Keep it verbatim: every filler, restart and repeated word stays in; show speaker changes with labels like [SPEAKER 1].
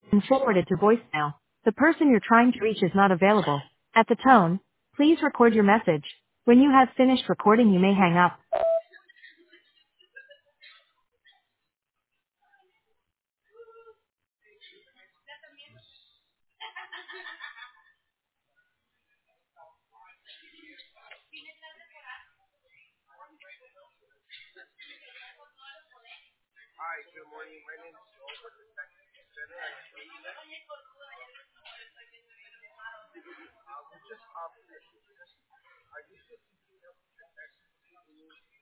[SPEAKER 1] and forwarded to voicemail. The person you're trying to reach is not available. At the tone, please record your message. When you have finished recording, you may hang up.
[SPEAKER 2] Hi, good morning. My name is Joel with the Technical Center at Asia. Uh, we just um, I used to see you